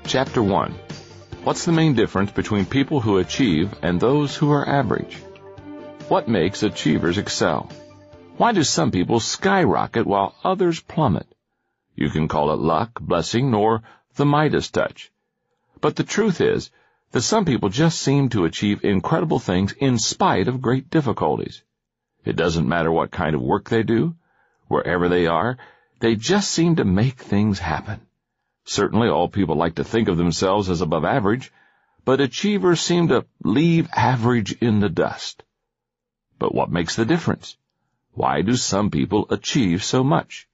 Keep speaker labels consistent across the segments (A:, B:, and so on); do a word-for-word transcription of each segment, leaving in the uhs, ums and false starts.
A: Chapter one. What's the main difference between people who achieve and those who are average? What makes achievers excel? Why do some people skyrocket while others plummet? You can call it luck, blessing, or the Midas touch. But the truth is that some people just seem to achieve incredible things in spite of great difficulties. It doesn't matter what kind of work they do. Wherever they are, they just seem to make things happen. Certainly all people like to think of themselves as above average, but achievers seem to leave average in the dust. But what makes the difference? Why do some people achieve so much?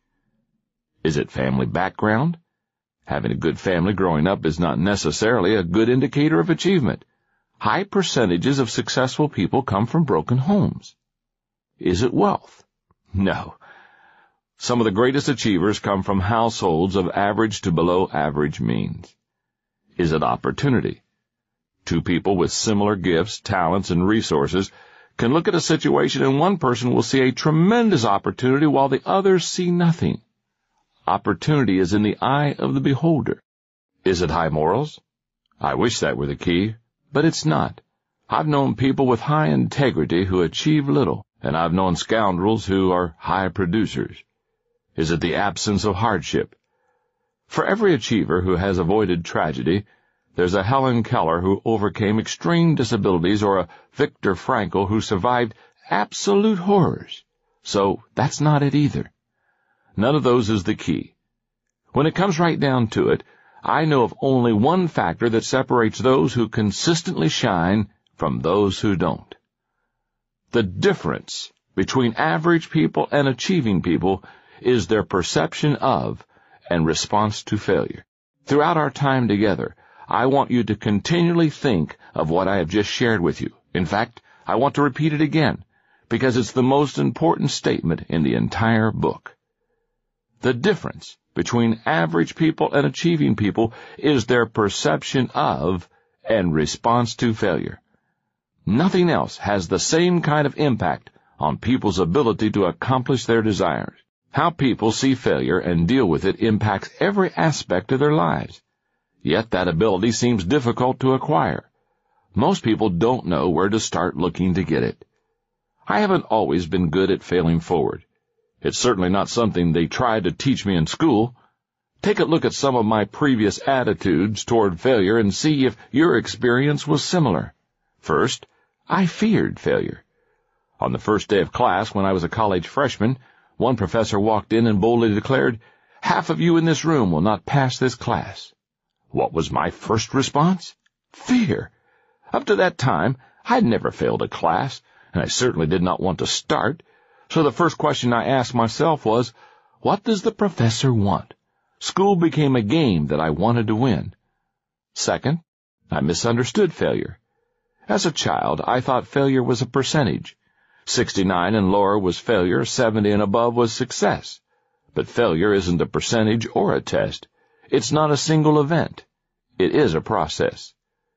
A: Is it family background? Having a good family growing up is not necessarily a good indicator of achievement. High percentages of successful people come from broken homes. Is it wealth? No. Some of the greatest achievers come from households of average to below average means. Is it opportunity? Two people with similar gifts, talents, and resources can look at a situation and one person will see a tremendous opportunity while the others see nothing. Opportunity is in the eye of the beholder. Is it high morals? I wish that were the key, but it's not. I've known people with high integrity who achieve little, and I've known scoundrels who are high producers. Is it the absence of hardship? For every achiever who has avoided tragedy, there's a Helen Keller who overcame extreme disabilities or a Viktor Frankl who survived absolute horrors. So that's not it either. None of those is the key. When it comes right down to it, I know of only one factor that separates those who consistently shine from those who don't. The difference between average people and achieving people is their perception of and response to failure. Throughout our time together, I want you to continually think of what I have just shared with you. In fact, I want to repeat it again, because it's the most important statement in the entire book. The difference between average people and achieving people is their perception of and response to failure. Nothing else has the same kind of impact on people's ability to accomplish their desires. How people see failure and deal with it impacts every aspect of their lives. Yet that ability seems difficult to acquire. Most people don't know where to start looking to get it. I haven't always been good at failing forward. It's certainly not something they tried to teach me in school. Take a look at some of my previous attitudes toward failure and see if your experience was similar. First, I feared failure. On the first day of class, when I was a college freshman, one professor walked in and boldly declared, "Half of you in this room will not pass this class." What was my first response? Fear. Up to that time, I had never failed a class, and I certainly did not want to start. So the first question I asked myself was, what does the professor want? School became a game that I wanted to win. Second, I misunderstood failure. As a child, I thought failure was a percentage. sixty-nine and lower was failure, seventy and above was success. But failure isn't a percentage or a test. It's not a single event. It is a process.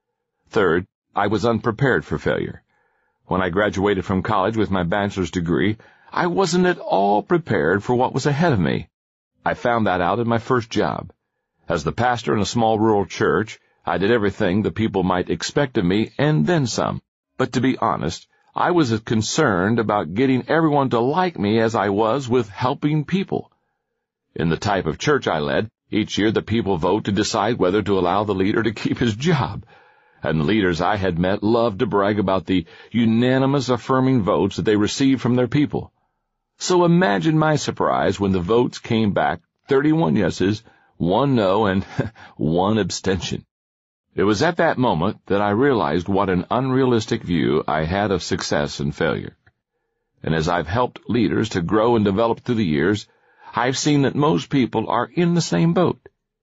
A: Third, I was unprepared for failure. When I graduated from college with my bachelor's degree, I wasn't at all prepared for what was ahead of me. I found that out in my first job. As the pastor in a small rural church, I did everything the people might expect of me and then some. But to be honest, I was as concerned about getting everyone to like me as I was with helping people. In the type of church I led, each year the people vote to decide whether to allow the leader to keep his job. And the leaders I had met loved to brag about the unanimous affirming votes that they received from their people. So imagine my surprise when the votes came back, thirty-one yeses, one no, and one abstention. It was at that moment that I realized what an unrealistic view I had of success and failure. And as I've helped leaders to grow and develop through the years, I've seen that most people are in the same boat.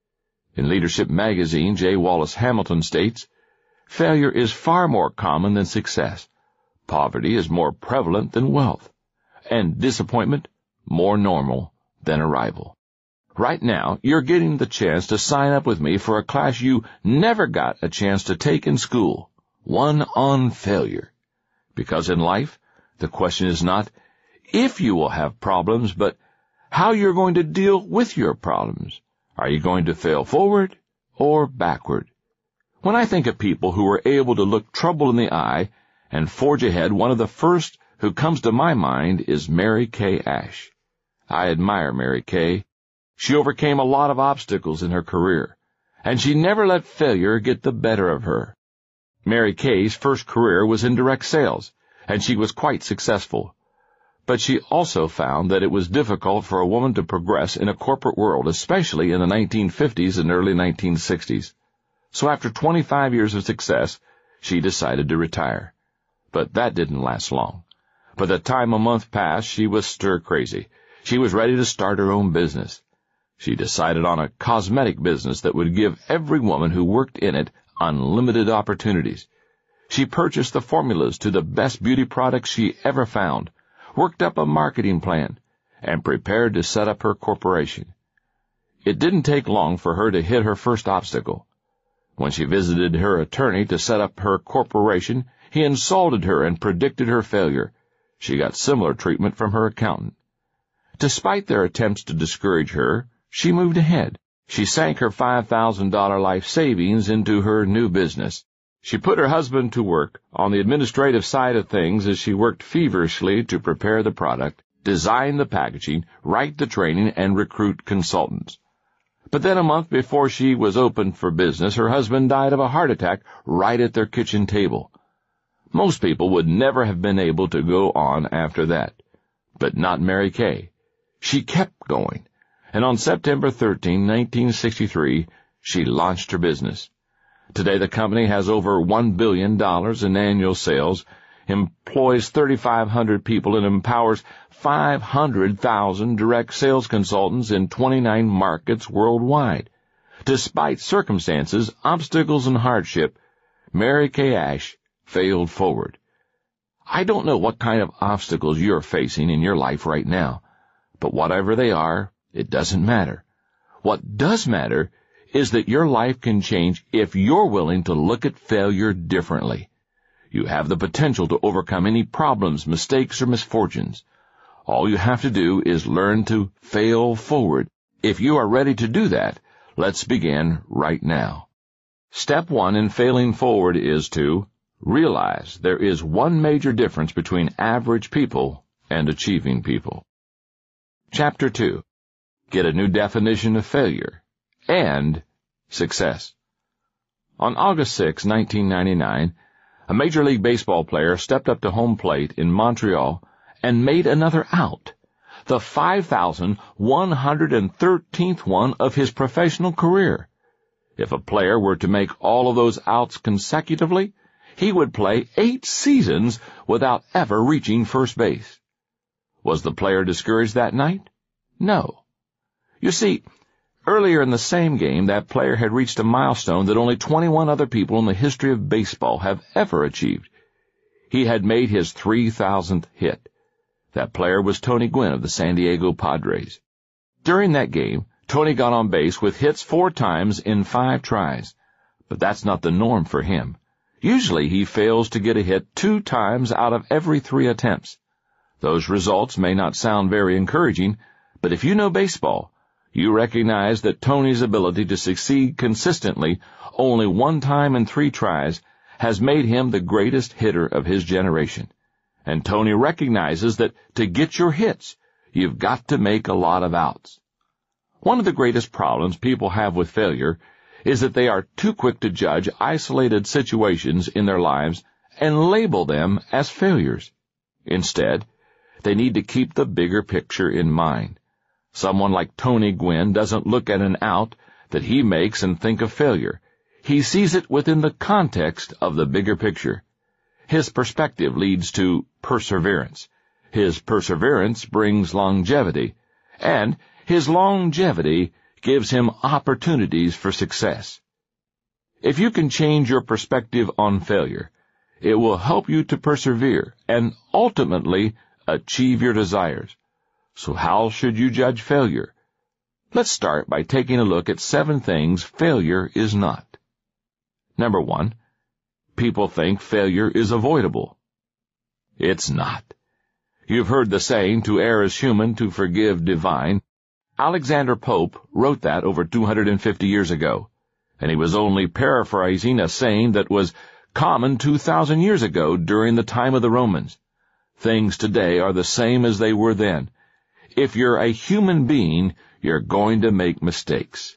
A: In Leadership magazine, J. Wallace Hamilton states, "Failure is far more common than success. Poverty is more prevalent than wealth. And disappointment more normal than arrival." Right now, you're getting the chance to sign up with me for a class you never got a chance to take in school, one on failure. Because in life, the question is not if you will have problems, but how you're going to deal with your problems. Are you going to fail forward or backward. When I think of people who are able to look trouble in the eye and forge ahead, one of the first who comes to my mind is Mary Kay Ash. I admire Mary Kay. She overcame a lot of obstacles in her career, and she never let failure get the better of her. Mary Kay's first career was in direct sales, and she was quite successful. But she also found that it was difficult for a woman to progress in a corporate world, especially in the nineteen fifties and early nineteen sixties. So after twenty-five years of success, she decided to retire. But that didn't last long. By the time a month passed, she was stir-crazy. She was ready to start her own business. She decided on a cosmetic business that would give every woman who worked in it unlimited opportunities. She purchased the formulas to the best beauty products she ever found, worked up a marketing plan, and prepared to set up her corporation. It didn't take long for her to hit her first obstacle. When she visited her attorney to set up her corporation, he insulted her and predicted her failure. She got similar treatment from her accountant. Despite their attempts to discourage her, she moved ahead. She sank her five thousand dollars life savings into her new business. She put her husband to work on the administrative side of things as she worked feverishly to prepare the product, design the packaging, write the training, and recruit consultants. But then a month before she was open for business, her husband died of a heart attack right at their kitchen table. Most people would never have been able to go on after that. But not Mary Kay. She kept going, and on September thirteenth, nineteen sixty-three, she launched her business. Today the company has over one billion dollars in annual sales, employs thirty-five hundred people, and empowers five hundred thousand direct sales consultants in twenty-nine markets worldwide. Despite circumstances, obstacles, and hardship, Mary Kay Ash failed forward. I don't know what kind of obstacles you're facing in your life right now, but whatever they are, it doesn't matter. What does matter is that your life can change if you're willing to look at failure differently. You have the potential to overcome any problems, mistakes, or misfortunes. All you have to do is learn to fail forward. If you are ready to do that, let's begin right now. Step one in failing forward is to realize there is one major difference between average people and achieving people. Chapter two. Get a new definition of failure and success. On August sixth, nineteen ninety-nine, a Major League Baseball player stepped up to home plate in Montreal and made another out, the five thousand one hundred thirteenth one of his professional career. If a player were to make all of those outs consecutively, he would play eight seasons without ever reaching first base. Was the player discouraged that night? No. You see, earlier in the same game, that player had reached a milestone that only twenty-one other people in the history of baseball have ever achieved. He had made his three thousandth hit. That player was Tony Gwynn of the San Diego Padres. During that game, Tony got on base with hits four times in five tries. But that's not the norm for him. Usually he fails to get a hit two times out of every three attempts. Those results may not sound very encouraging, but if you know baseball, you recognize that Tony's ability to succeed consistently only one time in three tries has made him the greatest hitter of his generation. And Tony recognizes that to get your hits, you've got to make a lot of outs. One of the greatest problems people have with failure is that they are too quick to judge isolated situations in their lives and label them as failures. Instead, they need to keep the bigger picture in mind. Someone like Tony Gwynn doesn't look at an out that he makes and think of failure. He sees it within the context of the bigger picture. His perspective leads to perseverance. His perseverance brings longevity, and his longevity gives him opportunities for success. If you can change your perspective on failure, it will help you to persevere and ultimately achieve your desires. So how should you judge failure? Let's start by taking a look at seven things failure is not. Number one, people think failure is avoidable. It's not. You've heard the saying, to err is human, to forgive divine. Alexander Pope wrote that over two hundred fifty years ago. and he was only paraphrasing a saying that was common two thousand years ago during the time of the Romans. Things today are the same as they were then. If you're a human being, you're going to make mistakes.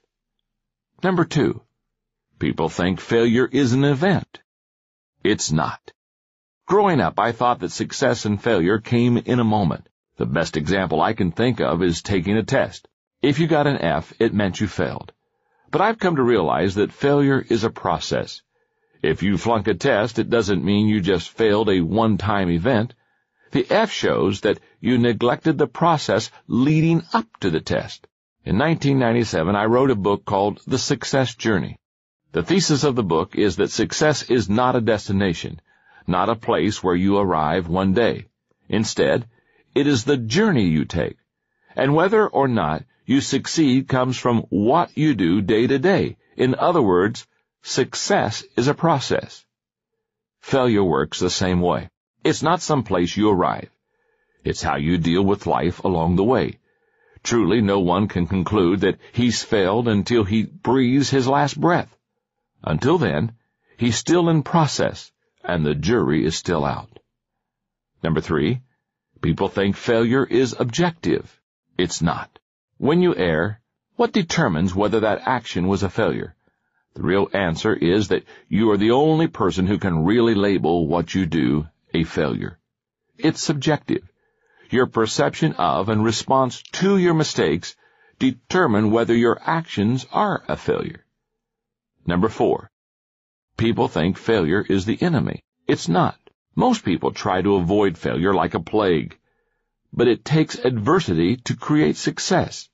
A: Number two, people think failure is an event. It's not. Growing up, I thought that success and failure came in a moment. The best example I can think of is taking a test. If you got an F, it meant you failed. But I've come to realize that failure is a process. If you flunk a test, it doesn't mean you just failed a one-time event. The F shows that you neglected the process leading up to the test. In nineteen ninety-seven, I wrote a book called The Success Journey. The thesis of the book is that success is not a destination, not a place where you arrive one day. Instead, it is the journey you take. And whether or not you succeed comes from what you do day to day. In other words, success is a process. Failure works the same way. It's not some place you arrive. It's how you deal with life along the way. Truly, no one can conclude that he's failed until he breathes his last breath. Until then, he's still in process, and the jury is still out. Number three, people think failure is objective. It's not. When you err, what determines whether that action was a failure? The real answer is that you are the only person who can really label what you do a failure. It's subjective. Your perception of and response to your mistakes determine whether your actions are a failure. Number four, people think failure is the enemy. It's not. Most people try to avoid failure like a plague. But it takes adversity to create success.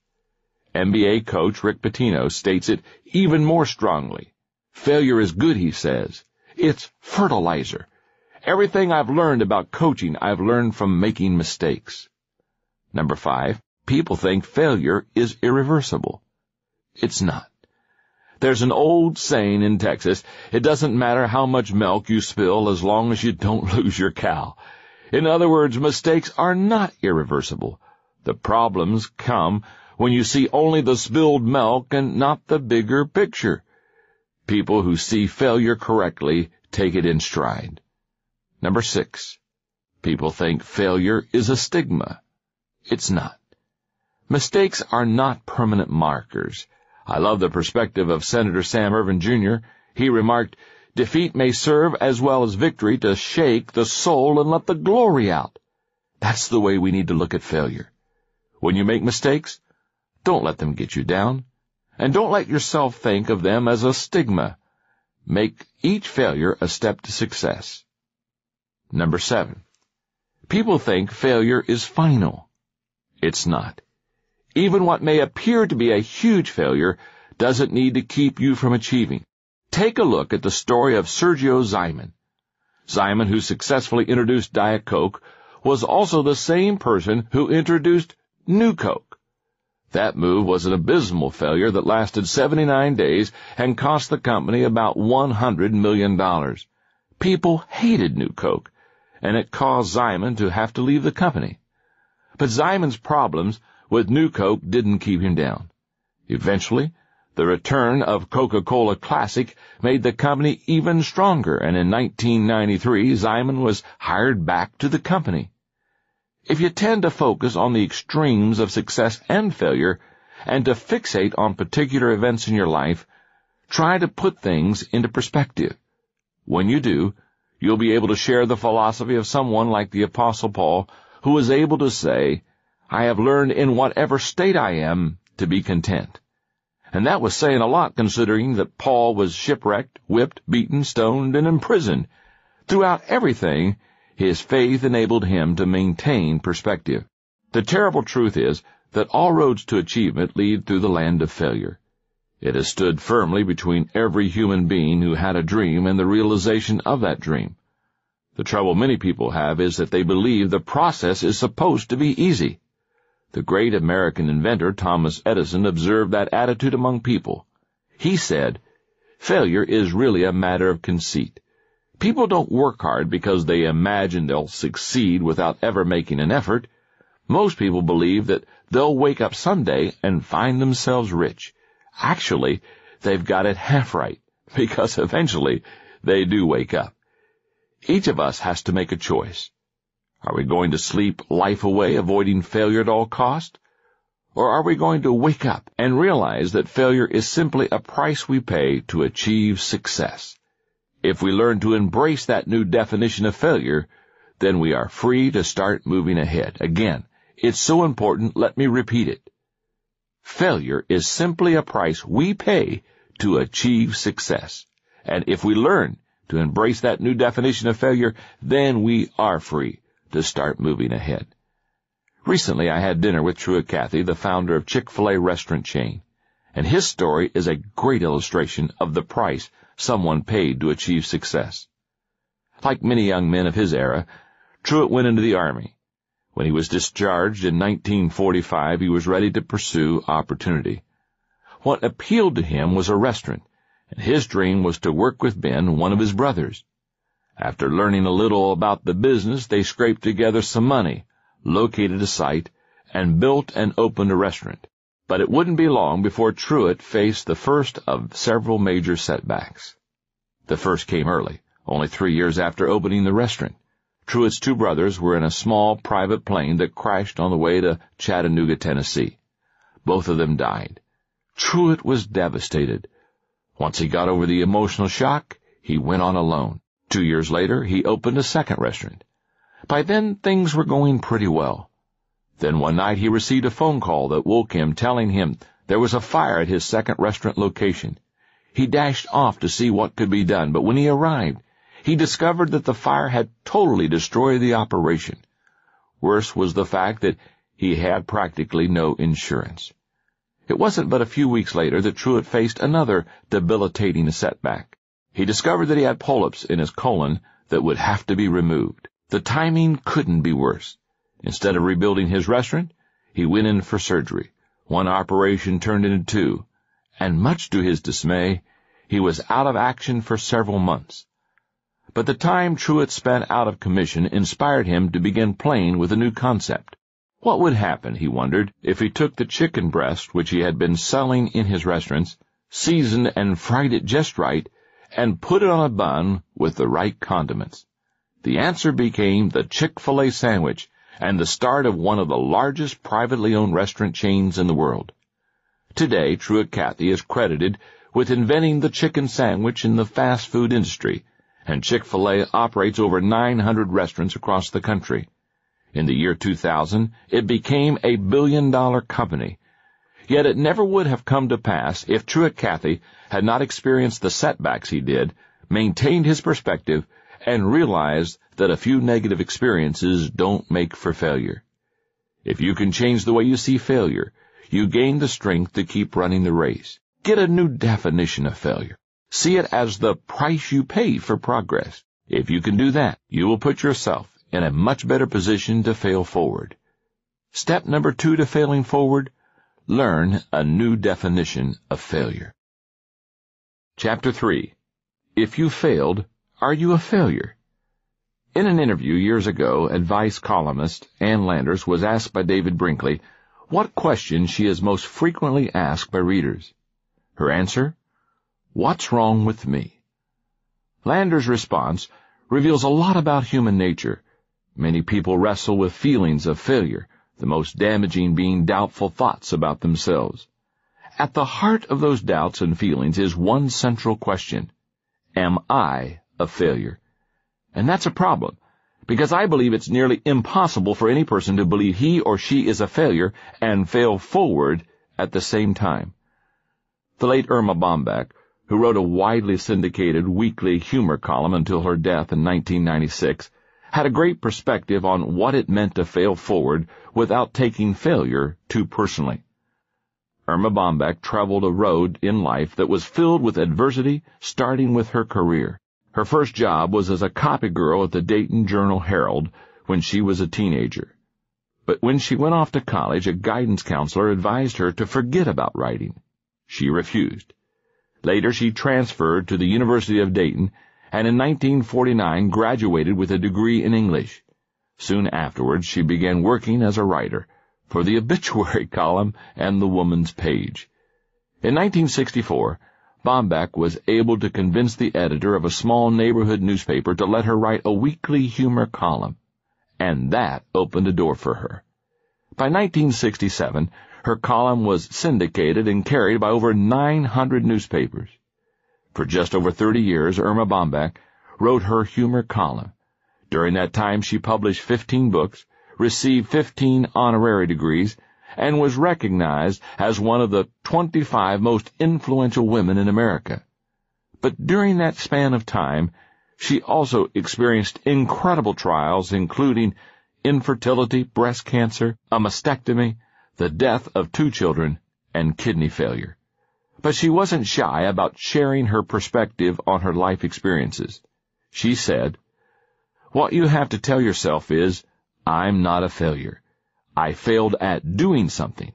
A: N B A coach Rick Pitino states it even more strongly. Failure is good, he says. It's fertilizer. Everything I've learned about coaching, I've learned from making mistakes. Number five, people think failure is irreversible. It's not. There's an old saying in Texas, it doesn't matter how much milk you spill as long as you don't lose your cow. In other words, mistakes are not irreversible. The problems come when you see only the spilled milk and not the bigger picture. People who see failure correctly take it in stride. Number six, people think failure is a stigma. It's not. Mistakes are not permanent markers. I love the perspective of Senator Sam Ervin Junior He remarked, defeat may serve as well as victory to shake the soul and let the glory out. That's the way we need to look at failure. When you make mistakes, don't let them get you down, and don't let yourself think of them as a stigma. Make each failure a step to success. Number seven, people think failure is final. It's not. Even what may appear to be a huge failure doesn't need to keep you from achieving. Take a look at the story of Sergio Zyman. Zyman, who successfully introduced Diet Coke, was also the same person who introduced New Coke. That move was an abysmal failure that lasted seventy-nine days and cost the company about one hundred million dollars. People hated New Coke, and it caused Zyman to have to leave the company. But Zyman's problems with New Coke didn't keep him down. Eventually, the return of Coca-Cola Classic made the company even stronger, and in nineteen ninety-three, Zyman was hired back to the company. If you tend to focus on the extremes of success and failure, and to fixate on particular events in your life, try to put things into perspective. When you do, you'll be able to share the philosophy of someone like the Apostle Paul, who was able to say, I have learned in whatever state I am to be content. And that was saying a lot, considering that Paul was shipwrecked, whipped, beaten, stoned, and imprisoned. Throughout everything, his faith enabled him to maintain perspective. The terrible truth is that all roads to achievement lead through the land of failure. It has stood firmly between every human being who had a dream and the realization of that dream. The trouble many people have is that they believe the process is supposed to be easy. The great American inventor Thomas Edison observed that attitude among people. He said, failure is really a matter of conceit. People don't work hard because they imagine they'll succeed without ever making an effort. Most people believe that they'll wake up someday and find themselves rich. Actually, they've got it half right, because eventually they do wake up. Each of us has to make a choice. Are we going to sleep life away, avoiding failure at all cost? Or are we going to wake up and realize that failure is simply a price we pay to achieve success? If we learn to embrace that new definition of failure, then we are free to start moving ahead. Again, it's so important, let me repeat it. Failure is simply a price we pay to achieve success. And if we learn to embrace that new definition of failure, then we are free to start moving ahead. Recently, I had dinner with Truett Cathy, the founder of Chick-fil-A restaurant chain, and his story is a great illustration of the price someone paid to achieve success. Like many young men of his era, Truett went into the Army. When he was discharged in nineteen forty-five, he was ready to pursue opportunity. What appealed to him was a restaurant, and his dream was to work with Ben, one of his brothers. After learning a little about the business, they scraped together some money, located a site, and built and opened a restaurant. But it wouldn't be long before Truett faced the first of several major setbacks. The first came early, only three years after opening the restaurant. Truett's two brothers were in a small private plane that crashed on the way to Chattanooga, Tennessee. Both of them died. Truett was devastated. Once he got over the emotional shock, he went on alone. Two years later, he opened a second restaurant. By then, things were going pretty well. Then one night he received a phone call that woke him, telling him there was a fire at his second restaurant location. He dashed off to see what could be done, but when he arrived, he discovered that the fire had totally destroyed the operation. Worse was the fact that he had practically no insurance. It wasn't but a few weeks later that Truett faced another debilitating setback. He discovered that he had polyps in his colon that would have to be removed. The timing couldn't be worse. Instead of rebuilding his restaurant, he went in for surgery. One operation turned into two, and much to his dismay, he was out of action for several months. But the time Truett spent out of commission inspired him to begin playing with a new concept. What would happen, he wondered, if he took the chicken breast which he had been selling in his restaurants, seasoned and fried it just right, and put it on a bun with the right condiments? The answer became the Chick-fil-A sandwich, and the start of one of the largest privately owned restaurant chains in the world. Today, Truett Cathy is credited with inventing the chicken sandwich in the fast food industry, and Chick-fil-A operates over nine hundred restaurants across the country. In the year two thousand, it became a billion-dollar company. Yet it never would have come to pass if Truett Cathy had not experienced the setbacks he did, maintained his perspective, and realized that a few negative experiences don't make for failure. If you can change the way you see failure, you gain the strength to keep running the race. Get a new definition of failure. See it as the price you pay for progress. If you can do that, you will put yourself in a much better position to fail forward. Step number two to failing forward: learn a new definition of failure. Chapter three. If you failed, are you a failure? In an interview years ago, advice columnist Ann Landers was asked by David Brinkley what question she is most frequently asked by readers. Her answer: what's wrong with me? Landers' response reveals a lot about human nature. Many people wrestle with feelings of failure, the most damaging being doubtful thoughts about themselves. At the heart of those doubts and feelings is one central question: am I a failure? And that's a problem, because I believe it's nearly impossible for any person to believe he or she is a failure and fail forward at the same time. The late Irma Bombeck, who wrote a widely syndicated weekly humor column until her death in nineteen ninety-six, had a great perspective on what it meant to fail forward without taking failure too personally. Irma Bombeck traveled a road in life that was filled with adversity, starting with her career. Her first job was as a copy girl at the Dayton Journal-Herald when she was a teenager. But when she went off to college, a guidance counselor advised her to forget about writing. She refused. Later, she transferred to the University of Dayton, and in nineteen forty-nine graduated with a degree in English. Soon afterwards, she began working as a writer for the obituary column and the Woman's Page. In nineteen sixty-four, Bomback was able to convince the editor of a small neighborhood newspaper to let her write a weekly humor column, and that opened a door for her. By nineteen sixty-seven, her column was syndicated and carried by over nine hundred newspapers. For just over thirty years, Erma Bomback wrote her humor column. During that time, she published fifteen books, received fifteen honorary degrees, and was recognized as one of the twenty-five most influential women in America. But during that span of time, she also experienced incredible trials, including infertility, breast cancer, a mastectomy, the death of two children, and kidney failure. But she wasn't shy about sharing her perspective on her life experiences. She said, "What you have to tell yourself is, I'm not a failure. I failed at doing something."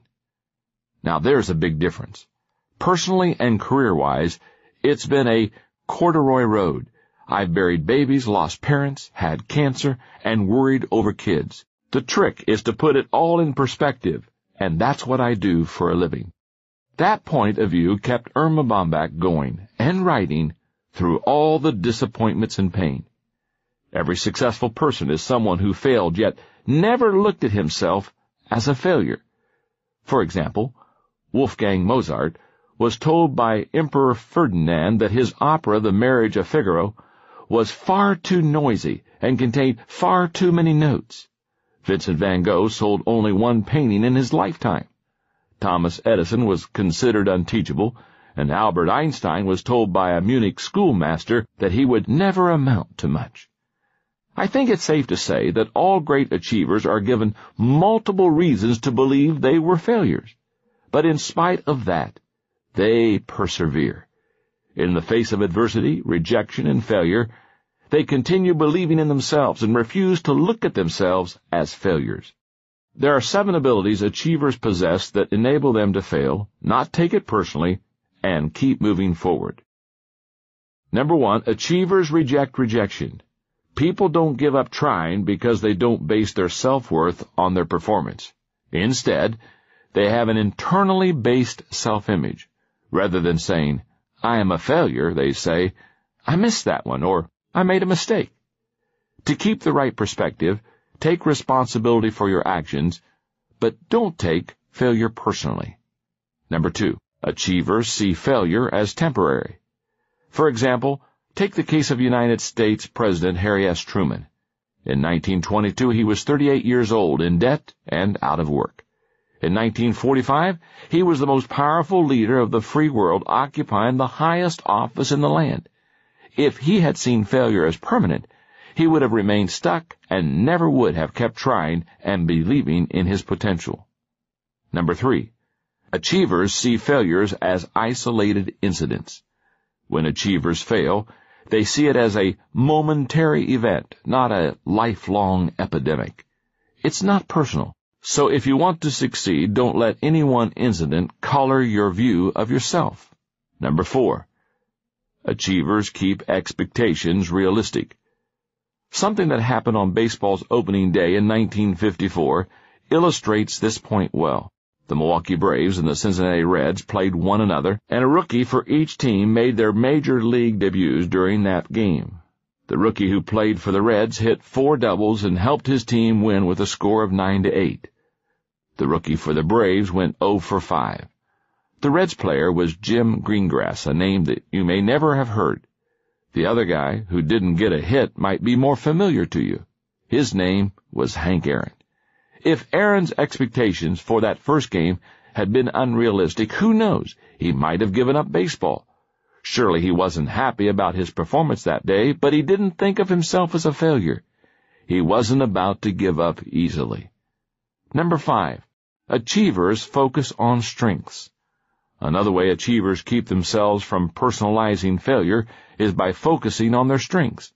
A: Now there's a big difference. Personally and career-wise, it's been a corduroy road. I've buried babies, lost parents, had cancer, and worried over kids. The trick is to put it all in perspective, and that's what I do for a living. That point of view kept Erma Bomback going and writing through all the disappointments and pain. Every successful person is someone who failed yet never looked at himself as a failure. For example, Wolfgang Mozart was told by Emperor Ferdinand that his opera, The Marriage of Figaro, was far too noisy and contained far too many notes. Vincent van Gogh sold only one painting in his lifetime. Thomas Edison was considered unteachable, and Albert Einstein was told by a Munich schoolmaster that he would never amount to much. I think it's safe to say that all great achievers are given multiple reasons to believe they were failures. But in spite of that, they persevere. In the face of adversity, rejection, and failure, they continue believing in themselves and refuse to look at themselves as failures. There are seven abilities achievers possess that enable them to fail, not take it personally, and keep moving forward. Number one, achievers reject rejection. People don't give up trying because they don't base their self-worth on their performance. Instead, they have an internally based self-image. Rather than saying, "I am a failure," they say, "I missed that one," or "I made a mistake." To keep the right perspective, take responsibility for your actions, but don't take failure personally. Number two, achievers see failure as temporary. For example, take the case of United States President Harry S. Truman. In nineteen twenty-two, he was thirty-eight years old, in debt, and out of work. In nineteen forty-five, he was the most powerful leader of the free world, occupying the highest office in the land. If he had seen failure as permanent, he would have remained stuck and never would have kept trying and believing in his potential. Number three, achievers see failures as isolated incidents. When achievers fail, they see it as a momentary event, not a lifelong epidemic. It's not personal. So if you want to succeed, don't let any one incident color your view of yourself. Number four, achievers keep expectations realistic. Something that happened on baseball's opening day in nineteen fifty-four illustrates this point well. The Milwaukee Braves and the Cincinnati Reds played one another, and a rookie for each team made their major league debuts during that game. The rookie who played for the Reds hit four doubles and helped his team win with a score of nine to eight. The rookie for the Braves went oh for five. The Reds player was Jim Greengrass, a name that you may never have heard. The other guy, who didn't get a hit, might be more familiar to you. His name was Hank Aaron. If Aaron's expectations for that first game had been unrealistic, who knows, he might have given up baseball. Surely he wasn't happy about his performance that day, but he didn't think of himself as a failure. He wasn't about to give up easily. Number five, achievers focus on strengths. Another way achievers keep themselves from personalizing failure is by focusing on their strengths.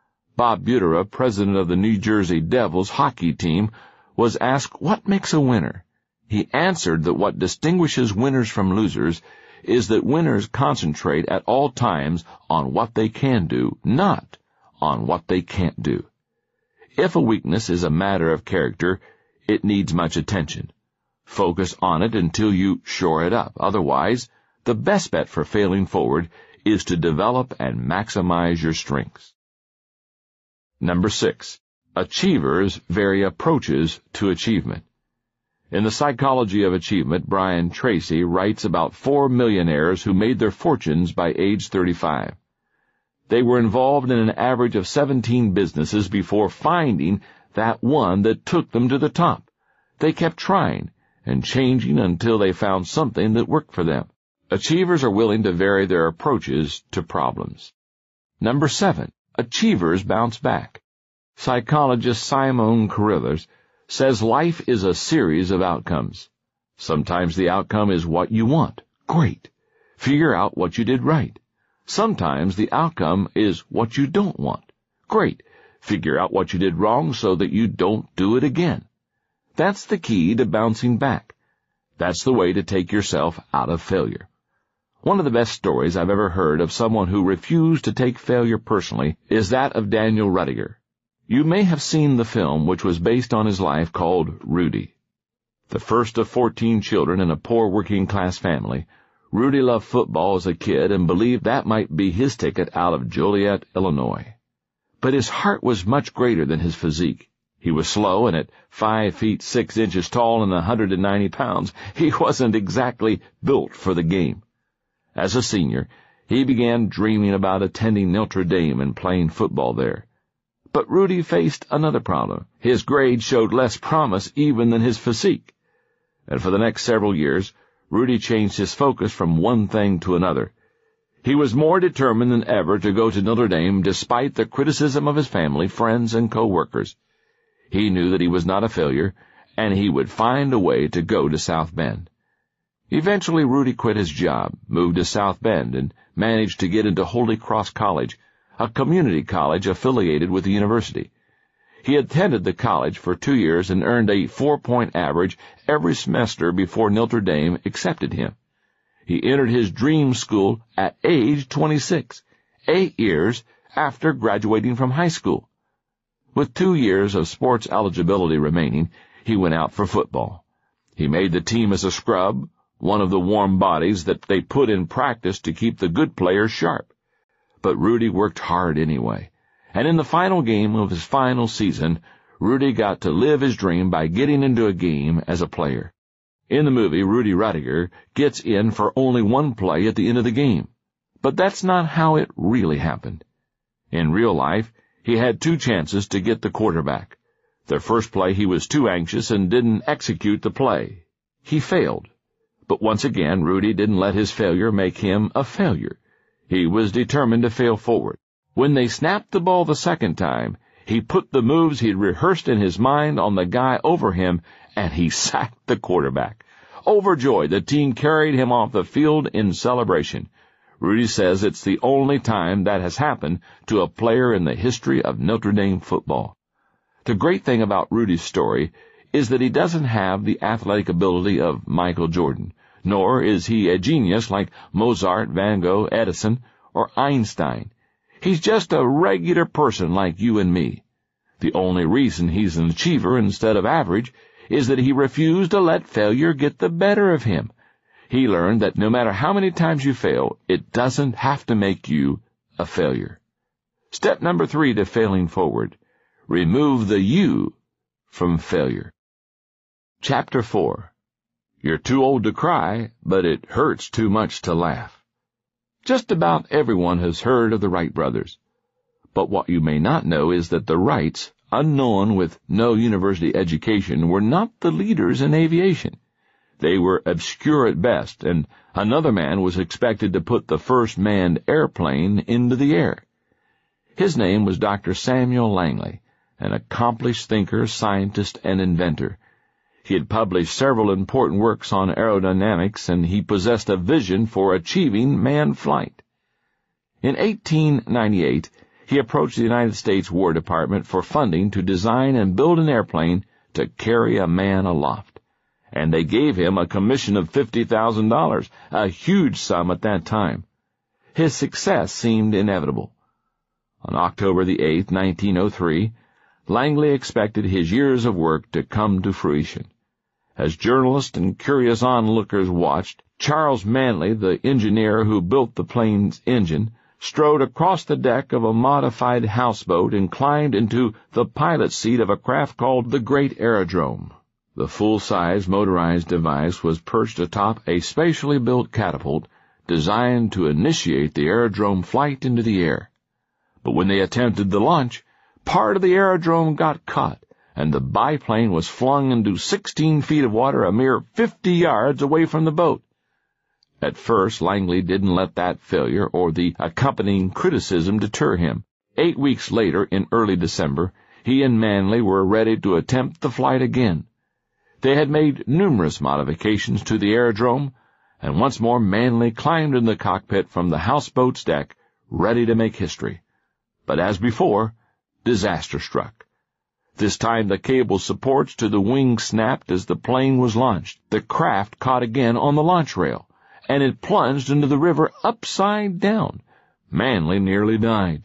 A: Bob Butera, president of the New Jersey Devils hockey team, was asked what makes a winner. He answered that what distinguishes winners from losers is that winners concentrate at all times on what they can do, not on what they can't do. If a weakness is a matter of character, it needs much attention. Focus on it until you shore it up. Otherwise, the best bet for failing forward is to develop and maximize your strengths. Number six, achievers vary approaches to achievement. In The Psychology of Achievement, Brian Tracy writes about four millionaires who made their fortunes by age thirty-five. They were involved in an average of seventeen businesses before finding that one that took them to the top. They kept trying and changing until they found something that worked for them. Achievers are willing to vary their approaches to problems. Number seven, achievers bounce back. Psychologist Simone Carruthers says life is a series of outcomes. Sometimes the outcome is what you want. Great. Figure out what you did right. Sometimes the outcome is what you don't want. Great. Figure out what you did wrong so that you don't do it again. That's the key to bouncing back. That's the way to take yourself out of failure. One of the best stories I've ever heard of someone who refused to take failure personally is that of Daniel Rudiger. You may have seen the film, which was based on his life, called Rudy. The first of fourteen children in a poor working-class family, Rudy loved football as a kid and believed that might be his ticket out of Joliet, Illinois. But his heart was much greater than his physique. He was slow, and at five feet six inches tall and one hundred ninety pounds, he wasn't exactly built for the game. As a senior, he began dreaming about attending Notre Dame and playing football there. But Rudy faced another problem. His grades showed less promise even than his physique. And for the next several years, Rudy changed his focus from one thing to another. He was more determined than ever to go to Notre Dame despite the criticism of his family, friends, and co-workers. He knew that he was not a failure, and he would find a way to go to South Bend. Eventually, Rudy quit his job, moved to South Bend, and managed to get into Holy Cross College, a community college affiliated with the university. He attended the college for two years and earned a four-point average every semester before Notre Dame accepted him. He entered his dream school at age twenty-six, eight years after graduating from high school. With two years of sports eligibility remaining, he went out for football. He made the team as a scrub, one of the warm bodies that they put in practice to keep the good players sharp. But Rudy worked hard anyway, and in the final game of his final season, Rudy got to live his dream by getting into a game as a player. In the movie, Rudy Rudiger gets in for only one play at the end of the game. But that's not how it really happened. In real life, he had two chances to get the quarterback. The first play he was too anxious and didn't execute the play. He failed. But once again, Rudy didn't let his failure make him a failure. He was determined to fail forward. When they snapped the ball the second time, he put the moves he'd rehearsed in his mind on the guy over him, and he sacked the quarterback. Overjoyed, the team carried him off the field in celebration. Rudy says it's the only time that has happened to a player in the history of Notre Dame football. The great thing about Rudy's story is that he doesn't have the athletic ability of Michael Jordan, nor is he a genius like Mozart, Van Gogh, Edison, or Einstein. He's just a regular person like you and me. The only reason he's an achiever instead of average is that he refused to let failure get the better of him. He learned that no matter how many times you fail, it doesn't have to make you a failure. Step number three to failing forward: remove the you from failure. Chapter four. You're too old to cry, but it hurts too much to laugh. Just about everyone has heard of the Wright brothers. But what you may not know is that the Wrights, unknown with no university education, were not the leaders in aviation. They were obscure at best, and another man was expected to put the first manned airplane into the air. His name was Doctor Samuel Langley, an accomplished thinker, scientist, and inventor. He had published several important works on aerodynamics, and he possessed a vision for achieving manned flight. In eighteen ninety-eight, he approached the United States War Department for funding to design and build an airplane to carry a man aloft, and they gave him a commission of fifty thousand dollars, a huge sum at that time. His success seemed inevitable. On October the eighth, nineteen oh three, Langley expected his years of work to come to fruition. As journalists and curious onlookers watched, Charles Manley, the engineer who built the plane's engine, strode across the deck of a modified houseboat and climbed into the pilot's seat of a craft called the Great Aerodrome. The full-size motorized device was perched atop a spatially built catapult designed to initiate the aerodrome flight into the air. But when they attempted the launch, part of the aerodrome got caught, and the biplane was flung into sixteen feet of water a mere fifty yards away from the boat. At first, Langley didn't let that failure or the accompanying criticism deter him. Eight weeks later, in early December, he and Manley were ready to attempt the flight again. They had made numerous modifications to the aerodrome, and once more Manley climbed in the cockpit from the houseboat's deck, ready to make history. But as before, disaster struck. This time the cable supports to the wing snapped as the plane was launched. The craft caught again on the launch rail, and it plunged into the river upside down. Manley nearly died.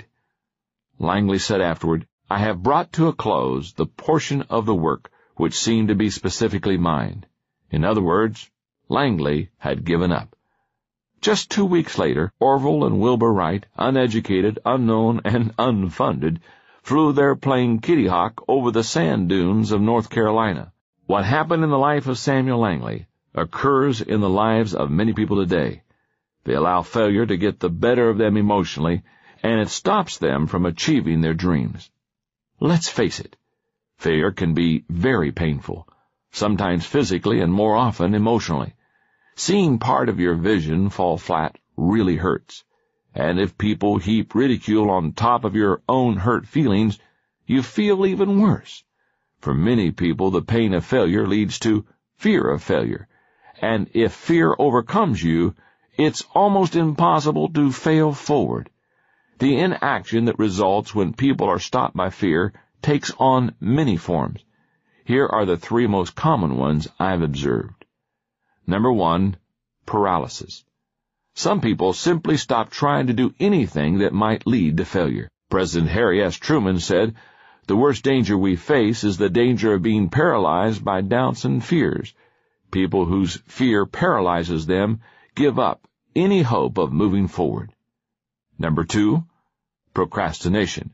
A: Langley said afterward, "I have brought to a close the portion of the work which seemed to be specifically mine." In other words, Langley had given up. Just two weeks later, Orville and Wilbur Wright, uneducated, unknown, and unfunded, flew their plane Kitty Hawk over the sand dunes of North Carolina. What happened in the life of Samuel Langley occurs in the lives of many people today. They allow failure to get the better of them emotionally, and it stops them from achieving their dreams. Let's face it, failure can be very painful, sometimes physically and more often emotionally. Seeing part of your vision fall flat really hurts. And if people heap ridicule on top of your own hurt feelings, you feel even worse. For many people, the pain of failure leads to fear of failure. And if fear overcomes you, it's almost impossible to fail forward. The inaction that results when people are stopped by fear takes on many forms. Here are the three most common ones I've observed. Number one, paralysis. Some people simply stop trying to do anything that might lead to failure. President Harry S. Truman said, "The worst danger we face is the danger of being paralyzed by doubts and fears. People whose fear paralyzes them give up any hope of moving forward." Number two, procrastination.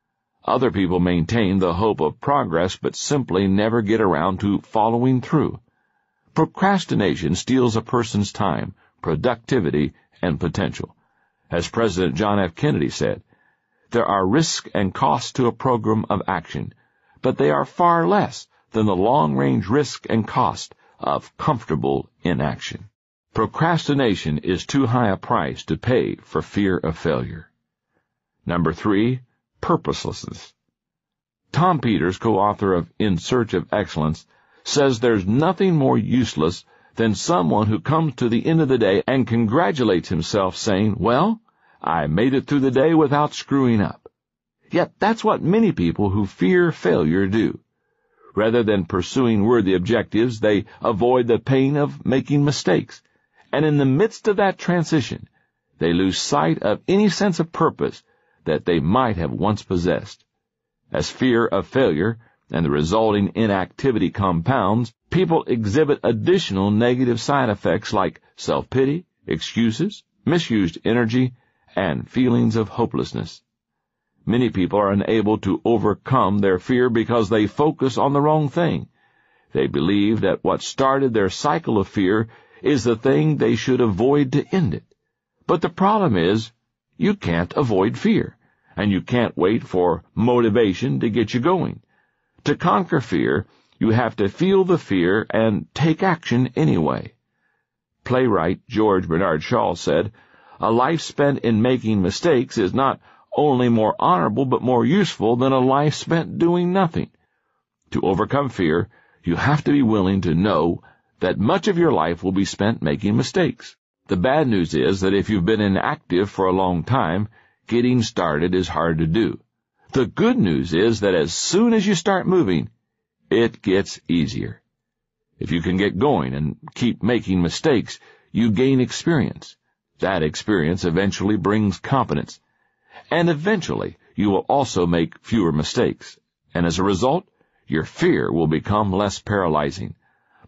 A: Other people maintain the hope of progress but simply never get around to following through. Procrastination steals a person's time, productivity, and potential. As President John F. Kennedy said, "There are risks and costs to a program of action, but they are far less than the long-range risk and cost of comfortable inaction." Procrastination is too high a price to pay for fear of failure. Number three, purposelessness. Tom Peters, co-author of In Search of Excellence, says there's nothing more useless than someone who comes to the end of the day and congratulates himself saying, "Well, I made it through the day without screwing up." Yet that's what many people who fear failure do. Rather than pursuing worthy objectives, they avoid the pain of making mistakes. And in the midst of that transition, they lose sight of any sense of purpose that they might have once possessed. As fear of failure and the resulting inactivity compounds, people exhibit additional negative side effects like self-pity, excuses, misused energy, and feelings of hopelessness. Many people are unable to overcome their fear because they focus on the wrong thing. They believe that what started their cycle of fear is the thing they should avoid to end it. But the problem is, you can't avoid fear, and you can't wait for motivation to get you going. To conquer fear, you have to feel the fear and take action anyway. Playwright George Bernard Shaw said, "A life spent in making mistakes is not only more honorable but more useful than a life spent doing nothing." To overcome fear, you have to be willing to know that much of your life will be spent making mistakes. The bad news is that if you've been inactive for a long time, getting started is hard to do. The good news is that as soon as you start moving, it gets easier. If you can get going and keep making mistakes, you gain experience. That experience eventually brings competence. And eventually, you will also make fewer mistakes. And as a result, your fear will become less paralyzing.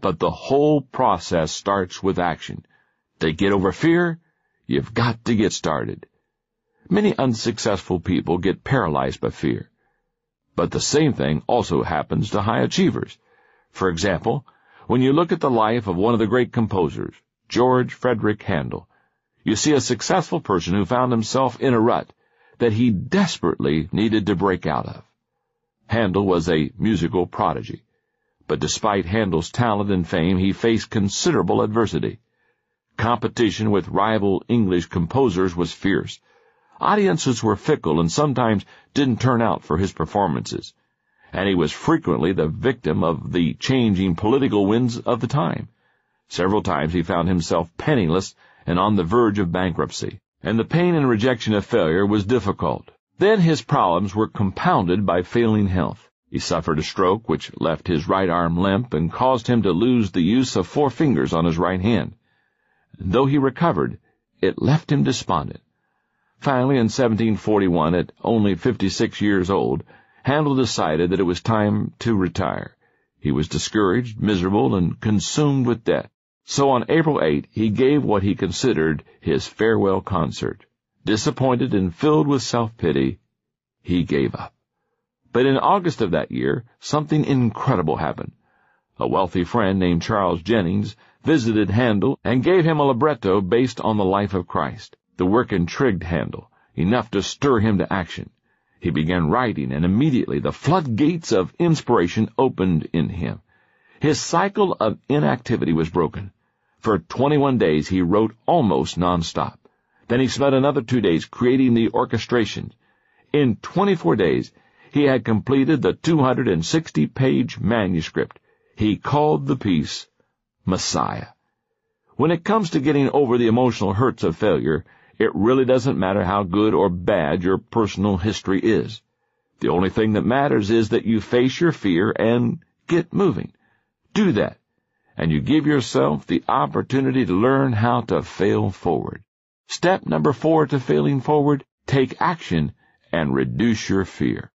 A: But the whole process starts with action. To get over fear, you've got to get started. Many unsuccessful people get paralyzed by fear. But the same thing also happens to high achievers. For example, when you look at the life of one of the great composers, George Frederick Handel, you see a successful person who found himself in a rut that he desperately needed to break out of. Handel was a musical prodigy, but despite Handel's talent and fame, he faced considerable adversity. Competition with rival English composers was fierce. Audiences were fickle and sometimes didn't turn out for his performances, and he was frequently the victim of the changing political winds of the time. Several times he found himself penniless and on the verge of bankruptcy, and the pain and rejection of failure was difficult. Then his problems were compounded by failing health. He suffered a stroke which left his right arm limp and caused him to lose the use of four fingers on his right hand. Though he recovered, it left him despondent. Finally, in seventeen forty-one, at only fifty-six years old, Handel decided that it was time to retire. He was discouraged, miserable, and consumed with debt. So on April eighth, he gave what he considered his farewell concert. Disappointed and filled with self-pity, he gave up. But in August of that year, something incredible happened. A wealthy friend named Charles Jennings visited Handel and gave him a libretto based on the life of Christ. The work intrigued Handel, enough to stir him to action. He began writing, and immediately the floodgates of inspiration opened in him. His cycle of inactivity was broken. For twenty-one days he wrote almost nonstop. Then he spent another two days creating the orchestration. In twenty-four days he had completed the two hundred sixty page manuscript. He called the piece Messiah. When it comes to getting over the emotional hurts of failure, it really doesn't matter how good or bad your personal history is. The only thing that matters is that you face your fear and get moving. Do that, and you give yourself the opportunity to learn how to fail forward. Step number four to failing forward, take action and reduce your fear.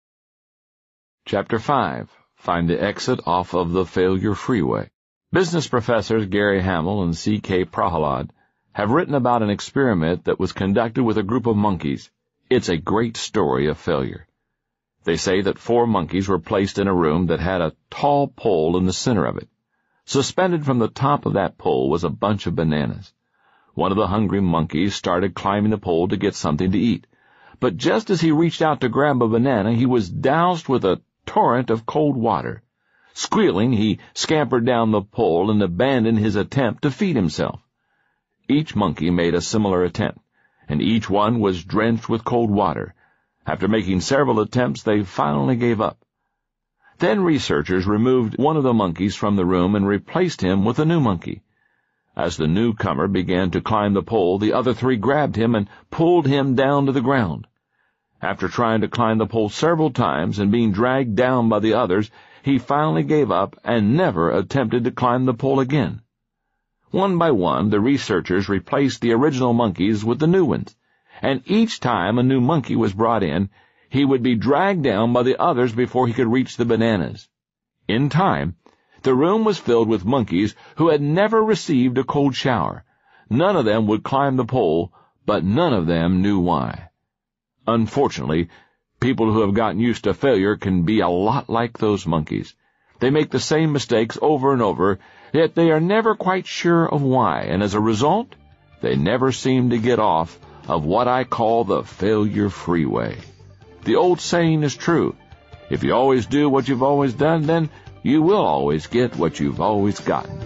A: Chapter five. Find the exit off of the failure freeway. Business professors Gary Hamel and C K Prahalad have written about an experiment that was conducted with a group of monkeys. It's a great story of failure. They say that four monkeys were placed in a room that had a tall pole in the center of it. Suspended from the top of that pole was a bunch of bananas. One of the hungry monkeys started climbing the pole to get something to eat. But just as he reached out to grab a banana, he was doused with a torrent of cold water. Squealing, he scampered down the pole and abandoned his attempt to feed himself. Each monkey made a similar attempt, and each one was drenched with cold water. After making several attempts, they finally gave up. Then researchers removed one of the monkeys from the room and replaced him with a new monkey. As the newcomer began to climb the pole, the other three grabbed him and pulled him down to the ground. After trying to climb the pole several times and being dragged down by the others, he finally gave up and never attempted to climb the pole again. One by one, the researchers replaced the original monkeys with the new ones, and each time a new monkey was brought in, he would be dragged down by the others before he could reach the bananas. In time, the room was filled with monkeys who had never received a cold shower. None of them would climb the pole, but none of them knew why. Unfortunately, people who have gotten used to failure can be a lot like those monkeys. They make the same mistakes over and over, yet they are never quite sure of why, and as a result, they never seem to get off of what I call the failure freeway. The old saying is true. If you always do what you've always done, then you will always get what you've always gotten.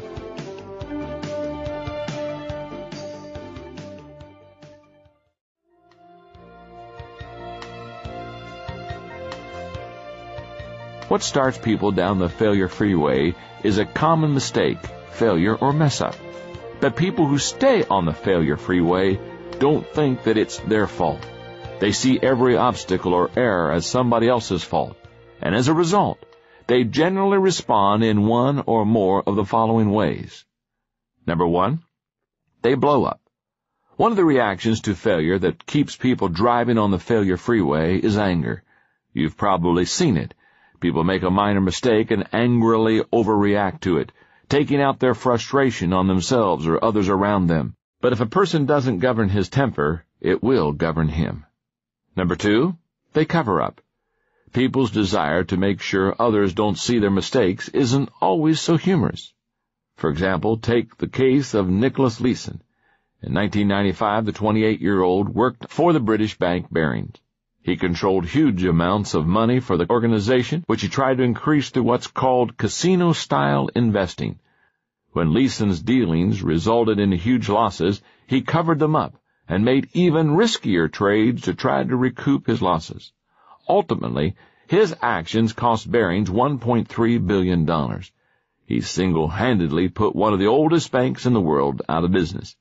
A: What starts people down the failure freeway is a common mistake, failure, or mess-up. But people who stay on the failure freeway don't think that it's their fault. They see every obstacle or error as somebody else's fault, and as a result, they generally respond in one or more of the following ways. Number one, they blow up. One of the reactions to failure that keeps people driving on the failure freeway is anger. You've probably seen it. People make a minor mistake and angrily overreact to it, taking out their frustration on themselves or others around them. But if a person doesn't govern his temper, it will govern him. Number two, they cover up. People's desire to make sure others don't see their mistakes isn't always so humorous. For example, take the case of Nicholas Leeson. In nineteen ninety-five, the twenty-eight-year-old worked for the British bank Barings. He controlled huge amounts of money for the organization, which he tried to increase through what's called casino-style investing. When Leeson's dealings resulted in huge losses, he covered them up and made even riskier trades to try to recoup his losses. Ultimately, his actions cost Barings one point three billion dollars. He single-handedly put one of the oldest banks in the world out of business.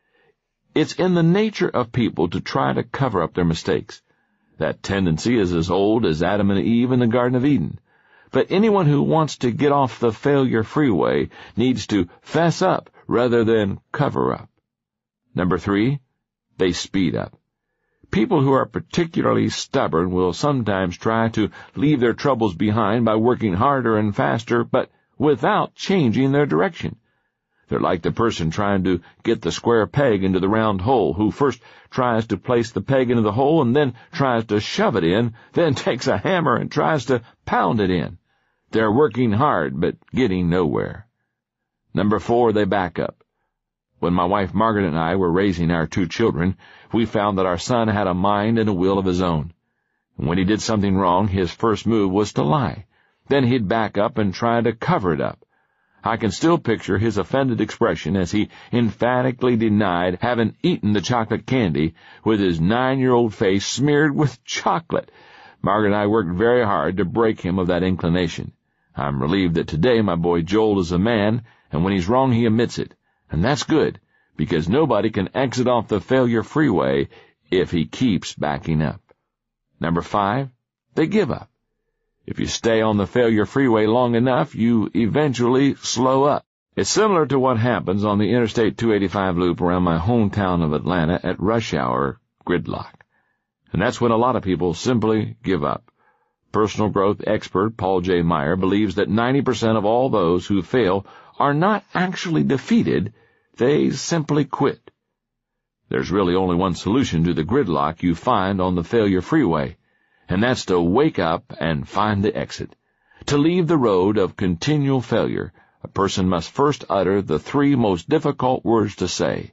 A: It's in the nature of people to try to cover up their mistakes. That tendency is as old as Adam and Eve in the Garden of Eden. But anyone who wants to get off the failure freeway needs to fess up rather than cover up. Number three, they speed up. People who are particularly stubborn will sometimes try to leave their troubles behind by working harder and faster, but without changing their direction. They're like the person trying to get the square peg into the round hole, who first tries to place the peg into the hole and then tries to shove it in, then takes a hammer and tries to pound it in. They're working hard, but getting nowhere. Number four, they back up. When my wife Margaret and I were raising our two children, we found that our son had a mind and a will of his own. And when he did something wrong, his first move was to lie. Then he'd back up and try to cover it up. I can still picture his offended expression as he emphatically denied having eaten the chocolate candy, with his nine-year-old face smeared with chocolate. Margaret and I worked very hard to break him of that inclination. I'm relieved that today my boy Joel is a man, and when he's wrong he admits it. And that's good, because nobody can exit off the failure freeway if he keeps backing up. Number five, they give up. If you stay on the failure freeway long enough, you eventually slow up. It's similar to what happens on the Interstate two eighty-five loop around my hometown of Atlanta at rush hour gridlock. And that's when a lot of people simply give up. Personal growth expert Paul J. Meyer believes that ninety percent of all those who fail are not actually defeated, they simply quit. There's really only one solution to the gridlock you find on the failure freeway, and that's to wake up and find the exit. To leave the road of continual failure, a person must first utter the three most difficult words to say: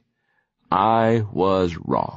A: I was wrong.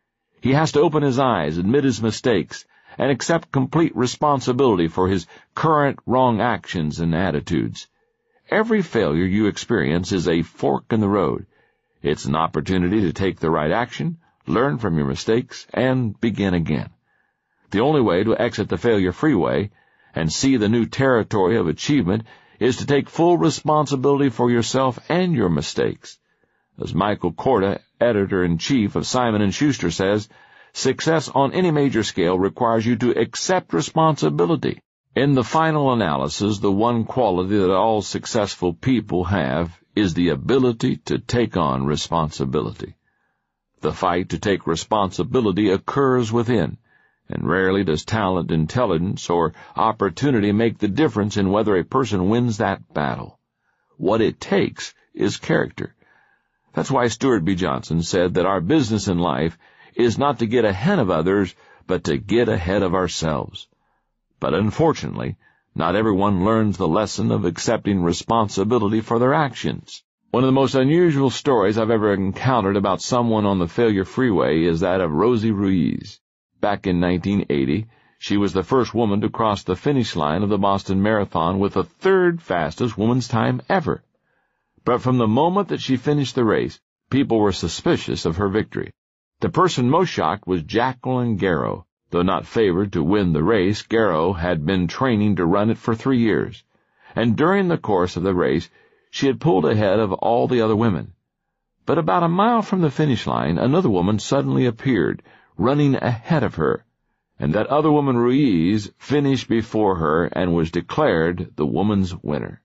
A: He has to open his eyes, admit his mistakes, and accept complete responsibility for his current wrong actions and attitudes. Every failure you experience is a fork in the road. It's an opportunity to take the right action, learn from your mistakes, and begin again. The only way to exit the failure freeway and see the new territory of achievement is to take full responsibility for yourself and your mistakes. As Michael Korda, editor-in-chief of Simon and Schuster, says, success on any major scale requires you to accept responsibility. In the final analysis, the one quality that all successful people have is the ability to take on responsibility. The fight to take responsibility occurs within, and rarely does talent, intelligence, or opportunity make the difference in whether a person wins that battle. What it takes is character. That's why Stuart B. Johnson said that our business in life is not to get ahead of others, but to get ahead of ourselves. But unfortunately, not everyone learns the lesson of accepting responsibility for their actions. One of the most unusual stories I've ever encountered about someone on the failure freeway is that of Rosie Ruiz. Back in nineteen eighty, she was the first woman to cross the finish line of the Boston Marathon with the third fastest woman's time ever. But from the moment that she finished the race, people were suspicious of her victory. The person most shocked was Jacqueline Garrow. Though not favored to win the race, Garrow had been training to run it for three years, and during the course of the race, she had pulled ahead of all the other women. But about a mile from the finish line, another woman suddenly appeared, running ahead of her, and that other woman, Ruiz, finished before her and was declared the woman's winner.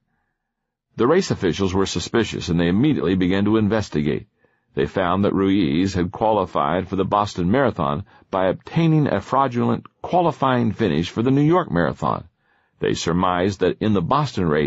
A: The race officials were suspicious, and they immediately began to investigate. They found that Ruiz had qualified for the Boston Marathon by obtaining a fraudulent qualifying finish for the New York Marathon. They surmised that in the Boston race,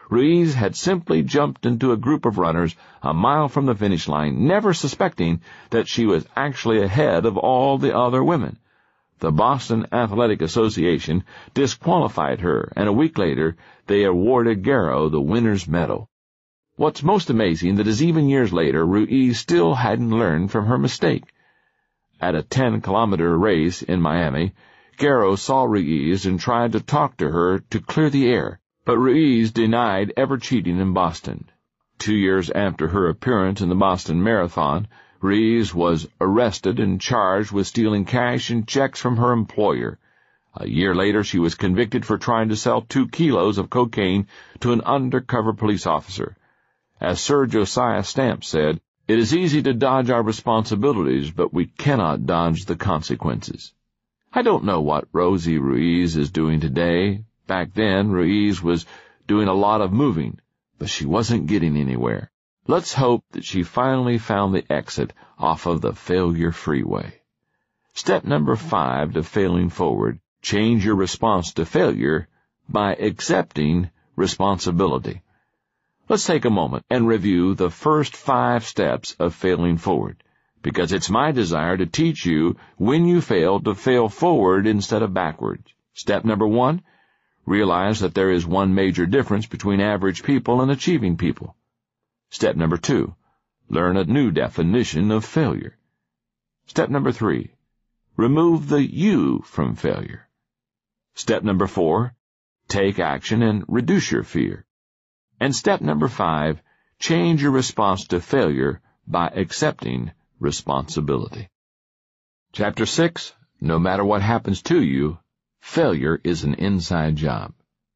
A: Ruiz had simply jumped into a group of runners a mile from the finish line, never suspecting that she was actually ahead of all the other women. The Boston Athletic Association disqualified her, and a week later they awarded Garrow the winner's medal. What's most amazing that is even years later, Ruiz still hadn't learned from her mistake. At a ten-kilometer race in Miami, Garrow saw Ruiz and tried to talk to her to clear the air, but Ruiz denied ever cheating in Boston. Two years after her appearance in the Boston Marathon, Ruiz was arrested and charged with stealing cash and checks from her employer. A year later, she was convicted for trying to sell two kilos of cocaine to an undercover police officer. As Sir Josiah Stamp said, "It is easy to dodge our responsibilities, but we cannot dodge the consequences." I don't know what Rosie Ruiz is doing today. Back then, Ruiz was doing a lot of moving, but she wasn't getting anywhere. Let's hope that she finally found the exit off of the failure freeway. Step number five to failing forward: change your response to failure by accepting responsibility. Let's take a moment and review the first five steps of failing forward, because it's my desire to teach you when you fail to fail forward instead of backwards. Step number one: realize that there is one major difference between average people and achieving people. Step number two: learn a new definition of failure. Step number three: remove the you from failure. Step number four: take action and reduce your fear. And step number five: change your response to failure by accepting responsibility. Chapter six: No matter what happens to you, failure is an inside job.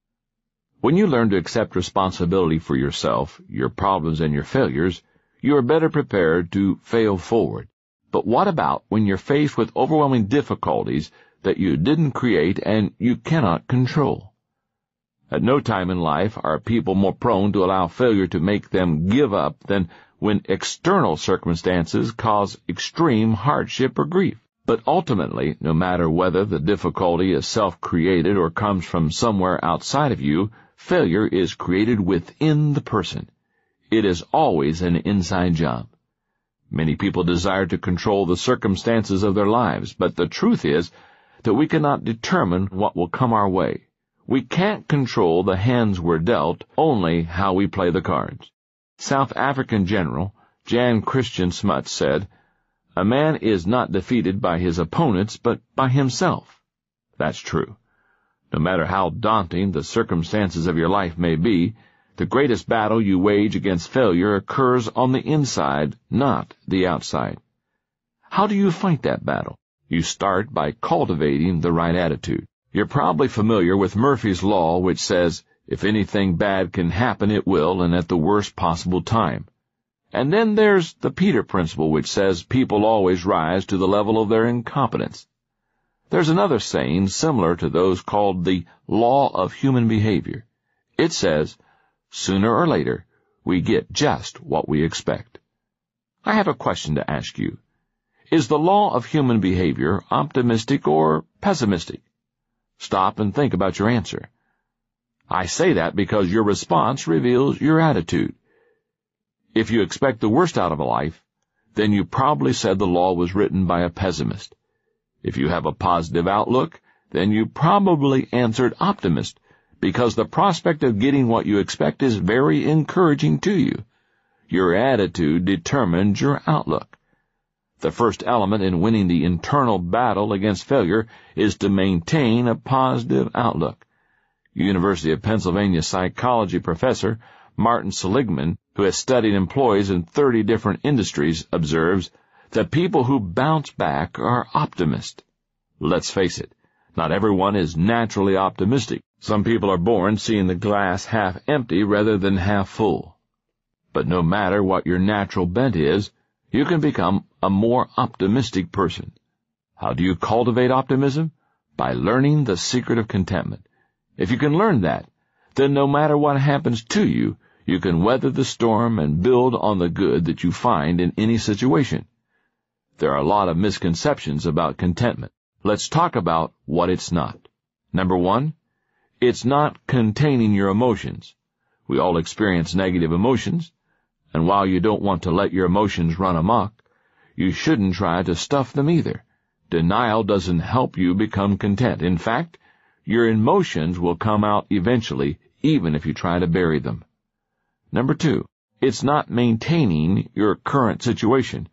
A: When you learn to accept responsibility for yourself, your problems, and your failures, you are better prepared to fail forward. But what about when you're faced with overwhelming difficulties that you didn't create and you cannot control? At no time in life are people more prone to allow failure to make them give up than when external circumstances cause extreme hardship or grief. But ultimately, no matter whether the difficulty is self-created or comes from somewhere outside of you, failure is created within the person. It is always an inside job. Many people desire to control the circumstances of their lives, but the truth is that we cannot determine what will come our way. We can't control the hands we're dealt, only how we play the cards. South African General Jan Christian Smuts said, "A man is not defeated by his opponents, but by himself." That's true. No matter how daunting the circumstances of your life may be, the greatest battle you wage against failure occurs on the inside, not the outside. How do you fight that battle? You start by cultivating the right attitude. You're probably familiar with Murphy's Law, which says, if anything bad can happen, it will, and at the worst possible time. And then there's the Peter Principle, which says people always rise to the level of their incompetence. There's another saying similar to those called the Law of Human Behavior. It says, sooner or later, we get just what we expect. I have a question to ask you. Is the law of human behavior optimistic or pessimistic? Stop and think about your answer. I say that because your response reveals your attitude. If you expect the worst out of a life, then you probably said the law was written by a pessimist. If you have a positive outlook, then you probably answered optimist, because the prospect of getting what you expect is very encouraging to you. Your attitude determines your outlook. The first element in winning the internal battle against failure is to maintain a positive outlook. University of Pennsylvania psychology professor Martin Seligman, who has studied employees in thirty different industries, observes that people who bounce back are optimists. Let's face it, not everyone is naturally optimistic. Some people are born seeing the glass half empty rather than half full. But no matter what your natural bent is, you can become a more optimistic person. How do you cultivate optimism? By learning the secret of contentment. If you can learn that, then no matter what happens to you, you can weather the storm and build on the good that you find in any situation. There are a lot of misconceptions about contentment. Let's talk about what it's not. Number one, it's not containing your emotions. We all experience negative emotions, and while you don't want to let your emotions run amok, you shouldn't try to stuff them either. Denial doesn't help you become content. In fact, your emotions will come out eventually, even if you try to bury them. Number two, it's not maintaining your current situation.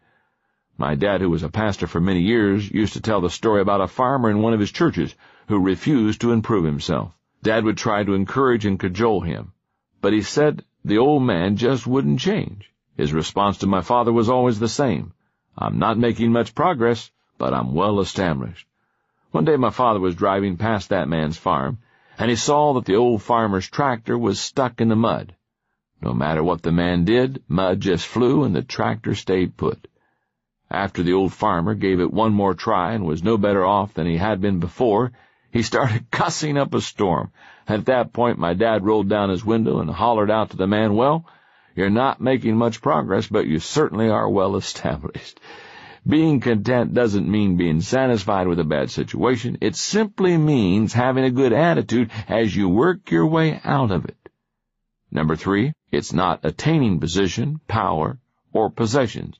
A: My dad, who was a pastor for many years, used to tell the story about a farmer in one of his churches who refused to improve himself. Dad would try to encourage and cajole him, but he said the old man just wouldn't change. His response to my father was always the same. I'm not making much progress, but I'm well established. One day my father was driving past that man's farm, and he saw that the old farmer's tractor was stuck in the mud. No matter what the man did, mud just flew and the tractor stayed put. After the old farmer gave it one more try and was no better off than he had been before, he started cussing up a storm. At that point, my dad rolled down his window and hollered out to the man, "Well, you're not making much progress, but you certainly are well established." Being content doesn't mean being satisfied with a bad situation. It simply means having a good attitude as you work your way out of it. Number three, it's not attaining position, power, or possessions.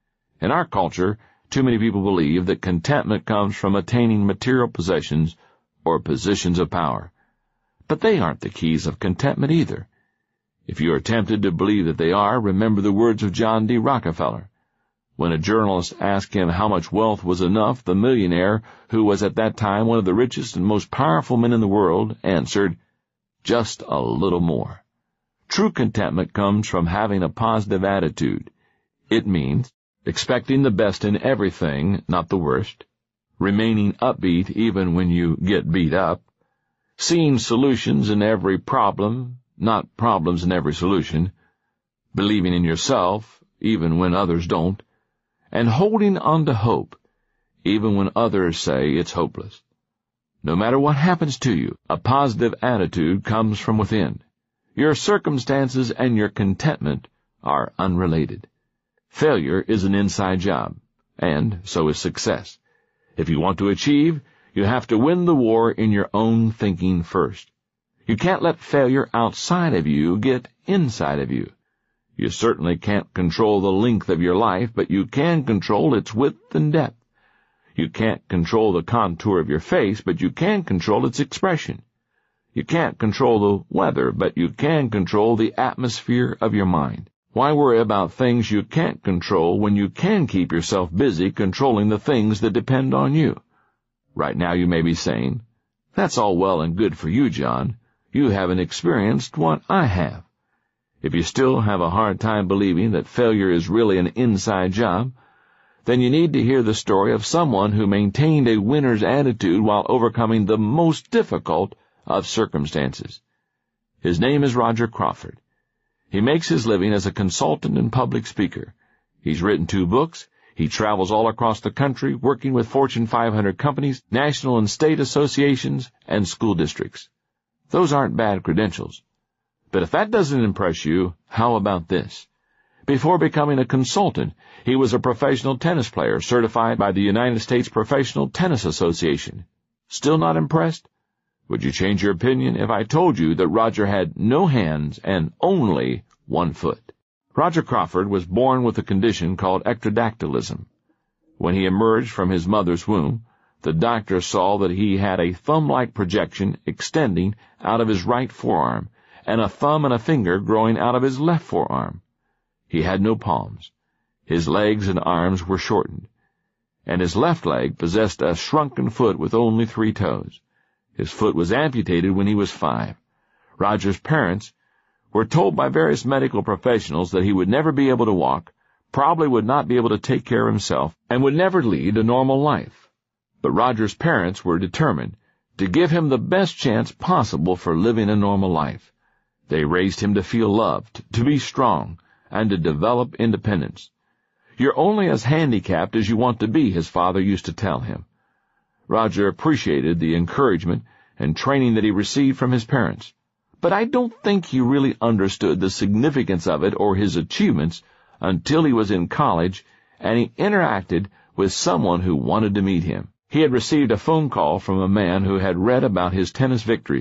A: In our culture, too many people believe that contentment comes from attaining material possessions or positions of power. But they aren't the keys of contentment either. If you are tempted to believe that they are, remember the words of John D. Rockefeller. When a journalist asked him how much wealth was enough, the millionaire, who was at that time one of the richest and most powerful men in the world, answered, "Just a little more." True contentment comes from having a positive attitude. It means expecting the best in everything, not the worst, remaining upbeat even when you get beat up, seeing solutions in every problem, not problems in every solution, believing in yourself even when others don't, and holding on to hope even when others say it's hopeless. No matter what happens to you, a positive attitude comes from within. Your circumstances and your contentment are unrelated. Failure is an inside job, and so is success. If you want to achieve, you have to win the war in your own thinking first. You can't let failure outside of you get inside of you. You certainly can't control the length of your life, but you can control its width and depth. You can't control the contour of your face, but you can control its expression. You can't control the weather, but you can control the atmosphere of your mind. Why worry about things you can't control when you can keep yourself busy controlling the things that depend on you? Right now you may be saying, "That's all well and good for you, John. You haven't experienced what I have." If you still have a hard time believing that failure is really an inside job, then you need to hear the story of someone who maintained a winner's attitude while overcoming the most difficult of circumstances. His name is Roger Crawford. He makes his living as a consultant and public speaker. He's written two books. He travels all across the country, working with Fortune five hundred companies, national and state associations, and school districts. Those aren't bad credentials. But if that doesn't impress you, how about this? Before becoming a consultant, he was a professional tennis player certified by the United States Professional Tennis Association. Still not impressed? Would you change your opinion if I told you that Roger had no hands and only one foot? Roger Crawford was born with a condition called ectrodactylism. When he emerged from his mother's womb, the doctor saw that he had a thumb-like projection extending out of his right forearm and a thumb and a finger growing out of his left forearm. He had no palms. His legs and arms were shortened, and his left leg possessed a shrunken foot with only three toes. His foot was amputated when he was five. Roger's parents were told by various medical professionals that he would never be able to walk, probably would not be able to take care of himself, and would never lead a normal life. But Roger's parents were determined to give him the best chance possible for living a normal life. They raised him to feel loved, to be strong, and to develop independence. "You're only as handicapped as you want to be," his father used to tell him. Roger appreciated the encouragement and training that he received from his parents, but I don't think he really understood the significance of it or his achievements until he was in college and he interacted with someone who wanted to meet him. He had received a phone call from a man who had read about his tennis victories,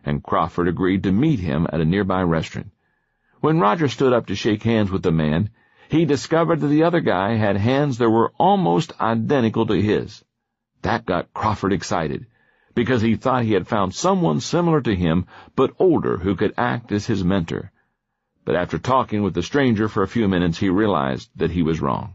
A: and Crawford agreed to meet him at a nearby restaurant. When Roger stood up to shake hands with the man, he discovered that the other guy had hands that were almost identical to his. That got Crawford excited, because he thought he had found someone similar to him, but older, who could act as his mentor. But after talking with the stranger for a few minutes, he realized that he was wrong.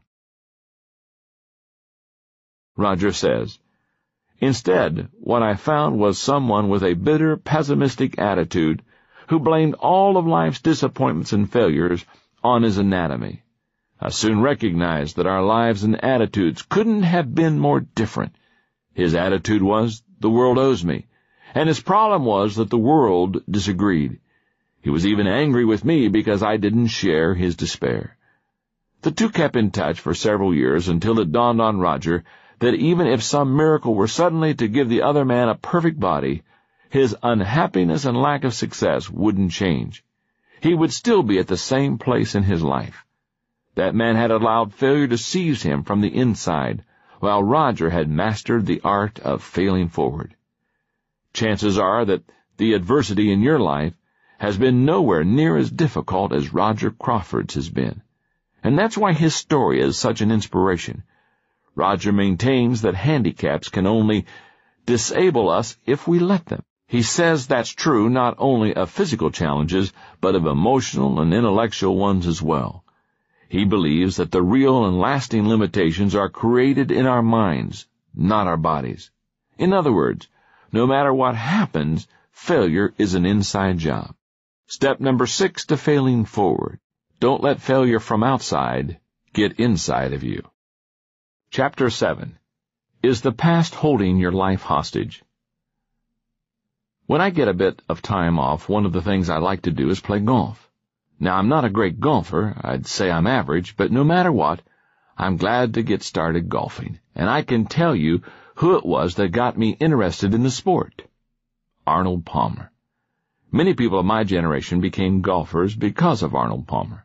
A: Roger says, "Instead, what I found was someone with a bitter, pessimistic attitude who blamed all of life's disappointments and failures on his anatomy. I soon recognized that our lives and attitudes couldn't have been more different. His attitude was, the world owes me, and his problem was that the world disagreed. He was even angry with me because I didn't share his despair." The two kept in touch for several years until it dawned on Roger that even if some miracle were suddenly to give the other man a perfect body, his unhappiness and lack of success wouldn't change. He would still be at the same place in his life. That man had allowed failure to seize him from the inside, while Roger had mastered the art of failing forward. Chances are that the adversity in your life has been nowhere near as difficult as Roger Crawford's has been. And that's why his story is such an inspiration. Roger maintains that handicaps can only disable us if we let them. He says that's true not only of physical challenges, but of emotional and intellectual ones as well. He believes that the real and lasting limitations are created in our minds, not our bodies. In other words, no matter what happens, failure is an inside job. Step number six to failing forward. Don't let failure from outside get inside of you. Chapter seven. Is the past holding your life hostage? When I get a bit of time off, one of the things I like to do is play golf. Now, I'm not a great golfer. I'd say I'm average, but no matter what, I'm glad to get started golfing, and I can tell you who it was that got me interested in the sport. Arnold Palmer. Many people of my generation became golfers because of Arnold Palmer.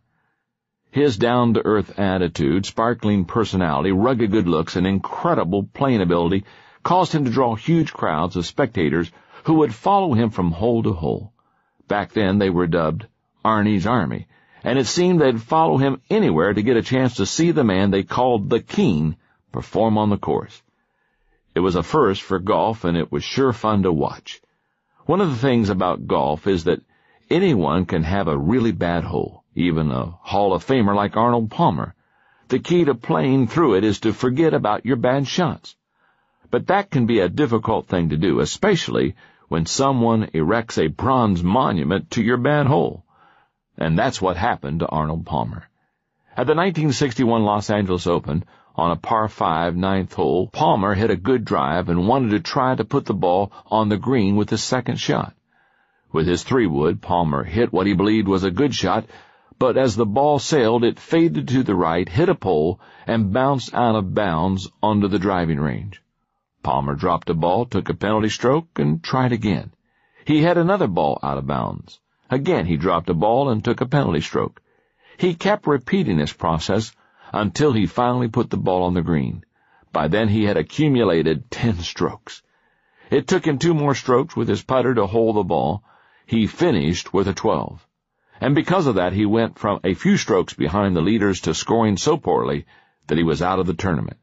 A: His down-to-earth attitude, sparkling personality, rugged good looks, and incredible playing ability caused him to draw huge crowds of spectators who would follow him from hole to hole. Back then they were dubbed Arnie's Army, and it seemed they'd follow him anywhere to get a chance to see the man they called the King perform on the course. It was a first for golf, and it was sure fun to watch. One of the things about golf is that anyone can have a really bad hole, even a Hall of Famer like Arnold Palmer. The key to playing through it is to forget about your bad shots. But that can be a difficult thing to do, especially when someone erects a bronze monument to your bad hole. And that's what happened to Arnold Palmer. At the nineteen sixty-one Los Angeles Open, on a par five ninth hole, Palmer hit a good drive and wanted to try to put the ball on the green with his second shot. With his three-wood, Palmer hit what he believed was a good shot, but as the ball sailed, it faded to the right, hit a pole, and bounced out of bounds onto the driving range. Palmer dropped the ball, took a penalty stroke, and tried again. He had another ball out of bounds. Again he dropped a ball and took a penalty stroke. He kept repeating this process until he finally put the ball on the green. By then he had accumulated ten strokes. It took him two more strokes with his putter to hold the ball. He finished with a twelve. And because of that, he went from a few strokes behind the leaders to scoring so poorly that he was out of the tournament.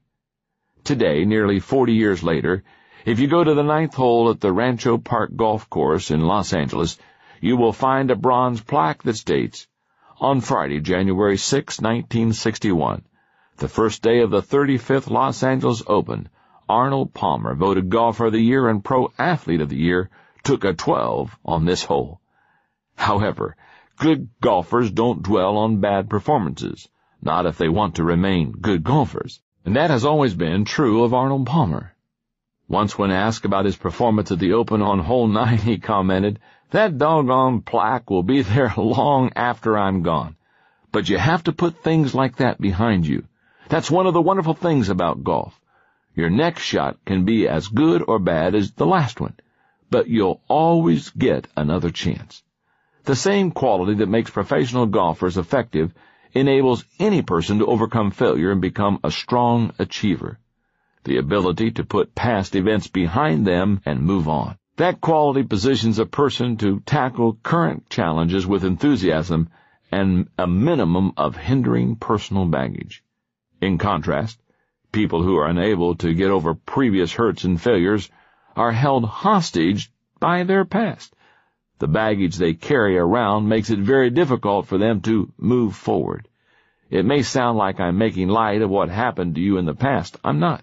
A: Today, nearly forty years later, if you go to the ninth hole at the Rancho Park Golf Course in Los Angeles, you will find a bronze plaque that states, "On Friday, January sixth, nineteen sixty-one, the first day of the thirty-fifth Los Angeles Open, Arnold Palmer, voted Golfer of the Year and Pro Athlete of the Year, took a twelve on this hole." However, good golfers don't dwell on bad performances, not if they want to remain good golfers. And that has always been true of Arnold Palmer. Once when asked about his performance at the Open on hole nine, he commented, "That doggone plaque will be there long after I'm gone." But you have to put things like that behind you. That's one of the wonderful things about golf. Your next shot can be as good or bad as the last one, but you'll always get another chance. The same quality that makes professional golfers effective enables any person to overcome failure and become a strong achiever. The ability to put past events behind them and move on. That quality positions a person to tackle current challenges with enthusiasm and a minimum of hindering personal baggage. In contrast, people who are unable to get over previous hurts and failures are held hostage by their past. The baggage they carry around makes it very difficult for them to move forward. It may sound like I'm making light of what happened to you in the past. I'm not.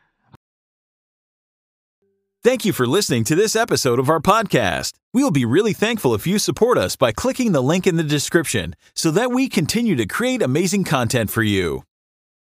B: Thank you for listening to this episode of our podcast. We will be really thankful if you support us by clicking the link in the description so that we continue to create amazing content for you.